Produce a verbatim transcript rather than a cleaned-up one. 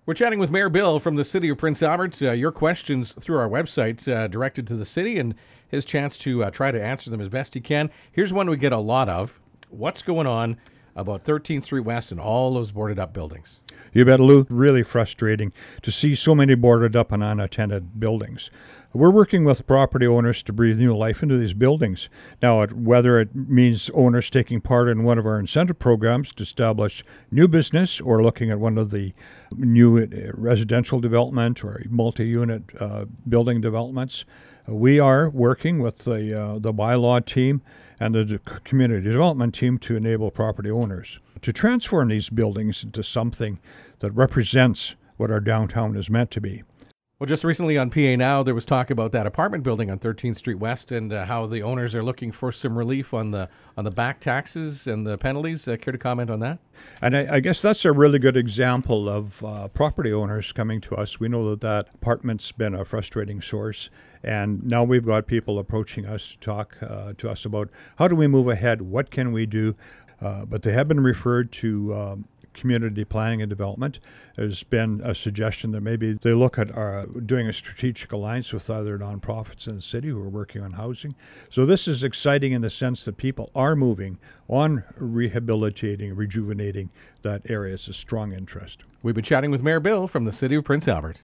We're chatting with Mayor Bill from the City of Prince Albert. Uh, your questions through our website uh, directed to the city, and his chance to uh, try to answer them as best he can. Here's one we get a lot of. What's going on about thirteenth Street West and all those boarded up buildings? You bet, Lou. Really frustrating to see so many boarded up and unattended buildings. We're working with property owners to breathe new life into these buildings. Now, it, whether it means owners taking part in one of our incentive programs to establish new business or looking at one of the new residential development or multi-unit uh, building developments, we are working with the, uh, the bylaw team and the community development team to enable property owners to transform these buildings into something that represents what our downtown is meant to be. Well, just recently on P A Now, there was talk about that apartment building on thirteenth Street West and uh, how the owners are looking for some relief on the on the back taxes and the penalties. Uh, care to comment on that? And I, I guess that's a really good example of uh, property owners coming to us. We know that that apartment's been a frustrating source, and now we've got people approaching us to talk uh, to us about how do we move ahead, what can we do, uh, but they have been referred to um, community planning and development. There's been a suggestion that maybe they look at uh, doing a strategic alliance with other nonprofits in the city who are working on housing. So this is exciting in the sense that people are moving on rehabilitating, rejuvenating that area. It's a strong interest. We've been chatting with Mayor Bill from the City of Prince Albert.